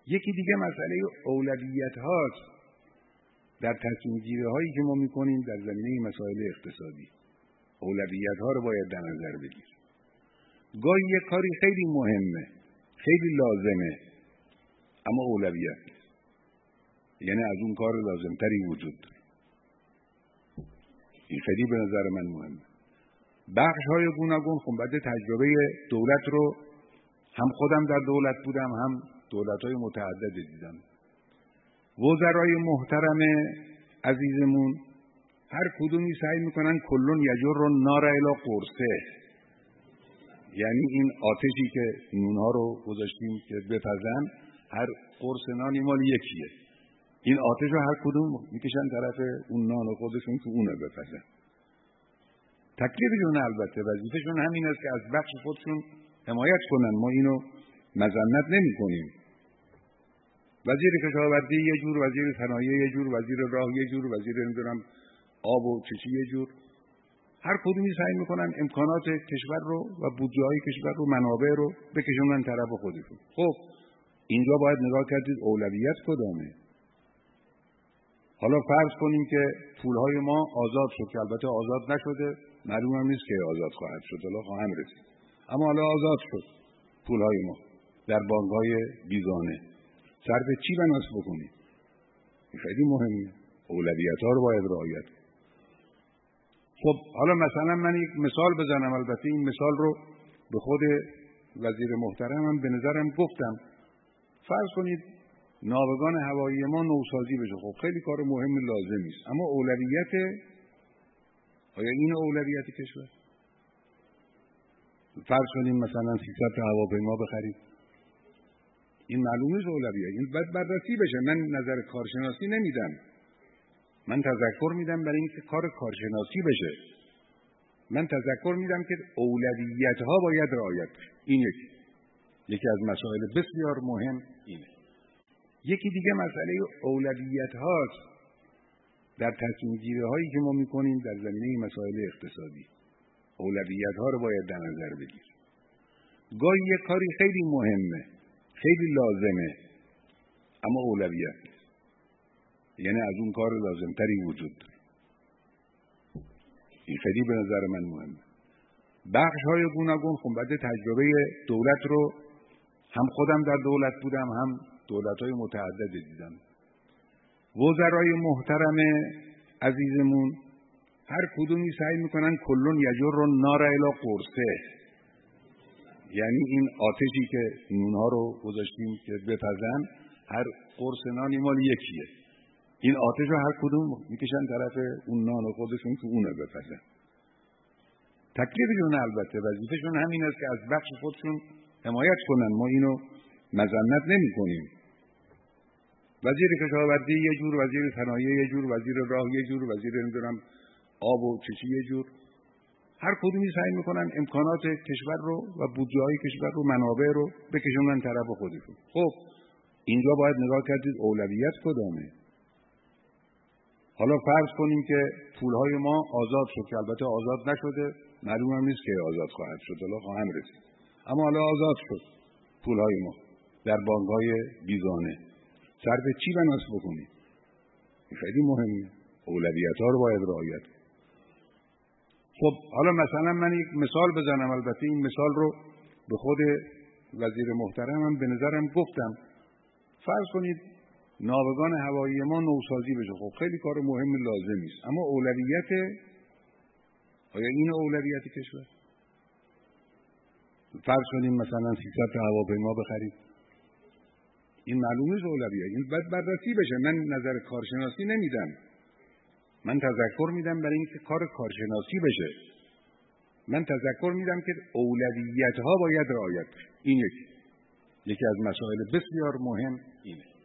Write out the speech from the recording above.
یکی دیگه مسئله اولویت هاست در تصمیم گیری هایی که ما میکنیم در زمینه مسائل اقتصادی. اولویت ها رو باید در نظر بگیر. گاهی یک کاری خیلی مهمه، خیلی لازمه، اما اولویت نیست، یعنی از اون کار لازمتری وجود داره. این خیلی به نظر من مهمه. بخش های گوناگون خب بعد تجربه دولت رو هم خودم در دولت بودم، هم دولت های متعدد دیدم. وزرای محترم عزیزمون هر کدومی سعی میکنن کلون یجر رو نار الی قرصه، یعنی این آتشی که نونها رو گذاشتیم که بپزن، هر قرص نانی مال یکیه. این آتش رو هر کدوم میکشن طرف اون نان خودشون که اونه بپزن. تکلیفشون البته وظیفهشون همین است که از بخش خودشون حمایت کنن، ما اینو مذمت نمی کنیم. وزیر کشاورزی یه جور، وزیر صنایع یه جور، وزیر راه یه جور، وزیر نمیدونم آب و چشی یه جور، هر کدومی سعی میکنن امکانات کشور رو و بودجه های کشور رو، منابع رو بکشونن طرف خودشون. خب اینجا باید نگاه کردید اولویت کدامه. حالا فرض کنیم که پولهای ما آزاد شد، که البته آزاد نشده، معلوم هم نیست که آزاد خواهد شد، حالا خواهم رسید، اما حالا آزاد شد پولهای ما در بانک‌های بیگانه. صرف چی بناس بکنیم؟ این خیلی مهمه. اولویت‌ها رو باید رعایت. خب حالا مثلا من یک مثال بزنم، البته این مثال رو به خود وزیر محترمم به نظرم گفتم. فرض کنید ناوگان هوایی ما نوسازی بشه. خب خیلی کار مهم لازمی است، اما اولویت، آیا این اولویت کشور؟ فرض کنیم مثلا 300 تا هواپیما بخریم، این معلومه اولویت، این باید بررسی بشه. من نظر کارشناسی نمیدم، من تذکر میدم برای اینکه کار کارشناسی بشه. من تذکر میدم که اولویت ها باید رعایت بشه. این یکی از مسائل بسیار مهم اینه. یکی دیگه مسئله اولویت هاست در تصمیم گیری هایی که ما میکنیم در زمینه مسائل اقتصادی. اولویت ها رو باید در نظر بگیر. گاهی یک کاری خیلی مهمه، خیلی لازمه، اما اولویت نیست، یعنی از اون کار لازمتری وجود داره. این خیلی به نظر من مهمه. بخش های گوناگون خب بعد تجربه دولت رو هم خودم در دولت بودم، هم دولت های متعدد دیدم. وزرای محترم عزیزمون هر کدومی سعی میکنن کلون یجر رو نار الی قرصه، یعنی این آتشی که نونها رو گذاشتیم که بپزن، هر قرص نانی مال یکیه. این آتش رو هر کدوم میکشن طرف اون نان خودشون که اونه بپزن. تکلیفشون البته وظیفهشون همین است که از بخش خودشون حمایت کنن، ما اینو مذمت نمی کنیم. وزیر کشاورزی یه جور، وزیر صنایع یه جور، وزیر راه یه جور، وزیر نمیدونم آب و چشی یه جور، هر کدومی سعی میکنن امکانات کشور رو و بودجه های کشور رو، منابع رو بکشونن طرف خودشون. خب اینجا باید نگاه کردید اولویت کدامه. حالا فرض کنیم که پولهای ما آزاد شد، که البته آزاد نشده، معلوم هم نیست که آزاد خواهد شد، حالا خواهم رسید، اما حالا آزاد شد پولهای ما در بانک‌های بیگانه. صرف چی بناس بکنیم؟ این خیلی مهمه. اولویت‌ها رو باید رعایت. خب حالا مثلا من یک مثال بزنم، البته این مثال رو به خود وزیر محترمم به نظرم گفتم. فرض کنید ناوگان هوایی ما نوسازی بشه. خب خیلی کار مهم لازمی است، اما اولویت، آیا این اولویت کشور؟ فرض کنیم مثلا 300 تا هواپیما بخریم، این معلومه اولویت، این باید بررسی بشه. من نظر کارشناسی نمیدم، من تذکر میدم برای اینکه کار کارشناسی بشه. من تذکر میدم که اولویت ها باید رعایت بشه. این یکی از مسائل بسیار مهم اینه.